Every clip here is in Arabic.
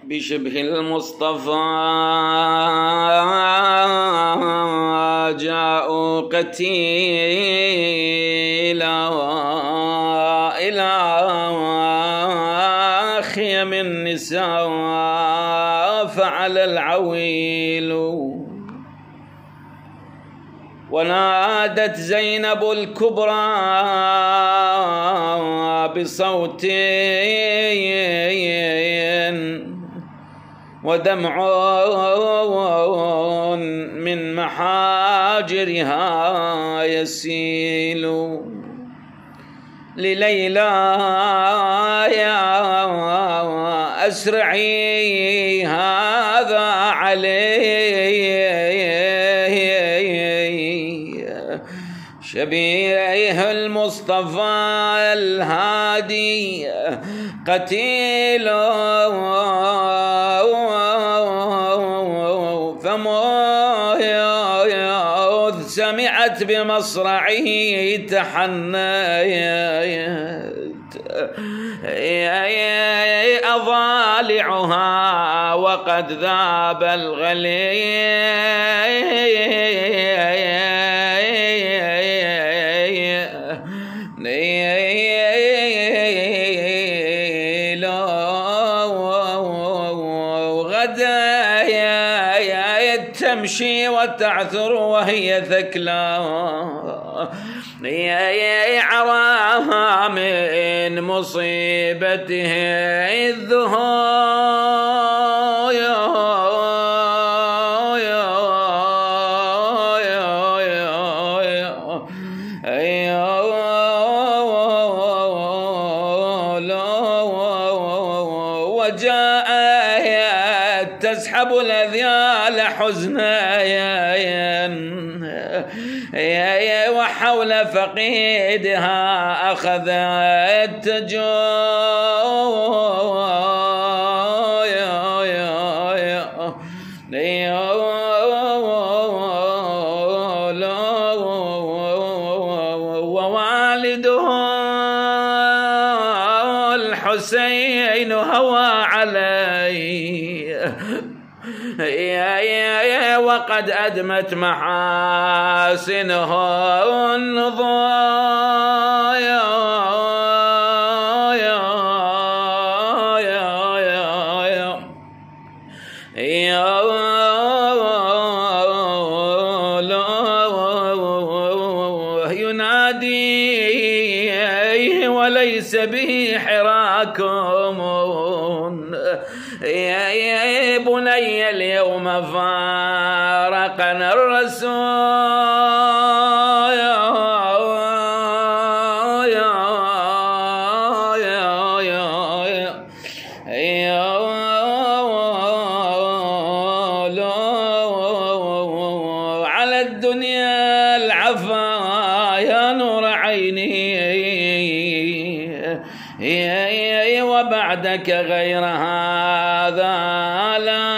بشبه المصطفى جاءوا قتيلا إلى خيم النساء فعل العويل. ونادت زينب الكبرى بصوت ودمع من محاجرها يسيل لليلى يا أسرعي هذا علي شبيه المصطفى الهادي قتيل فموذ سمعت بمصرعه تحنيت أضالعها وقد ذاب تمشي وتعثر وهي ثكلى عراها من مصيبته وجاءت تسحب الأذيال حزنا وحول فقيدها أخذت ووالده الحسين هوى عليه وقد أدمت محاسنه النضايا ينادي وليس به حراكم يا بني اليوم فارقنا الرسول على الدنيا العفا يا نور عيني وبعدك غير هذا لا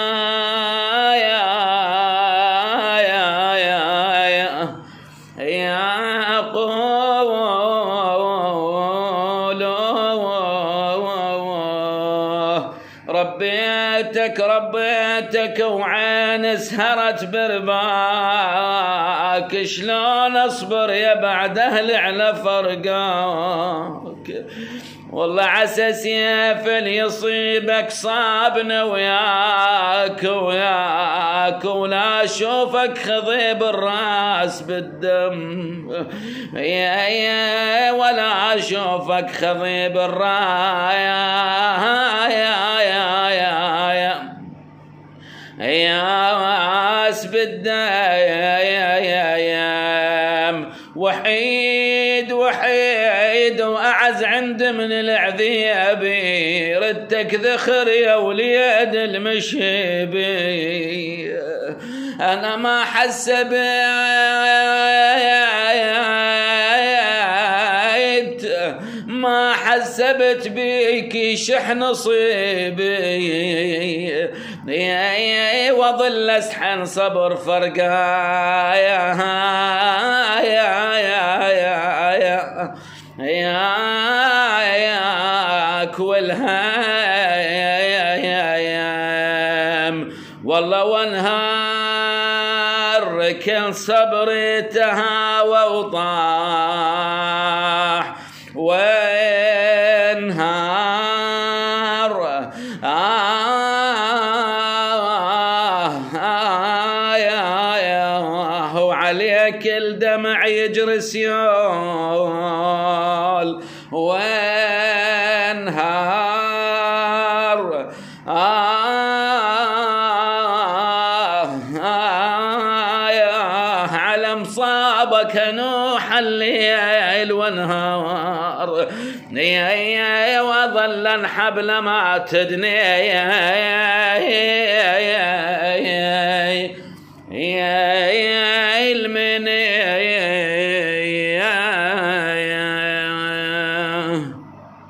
ربيتك وعين سهرت برباك شلون اصبر يا بعد اهل على فرقاك والله عسى سيف يصيبك صابنا وياك ولا اشوفك خضيب الراس بالدم ولا اشوفك خضيب الراس بالدم وحيد وأعز عند من العذيبي ردتك ذخر يا وليد المشيبي أنا ما حسبت بيك شح نصيبي وظل اسحن صبر فرقايا ياك والهايم والله وانهار كل صبري تهاوى وطاح وانهار وعليك الدمع يجري سيول وانهار على مصابك نوح الليل والنهار وظل حبل ما تدني المني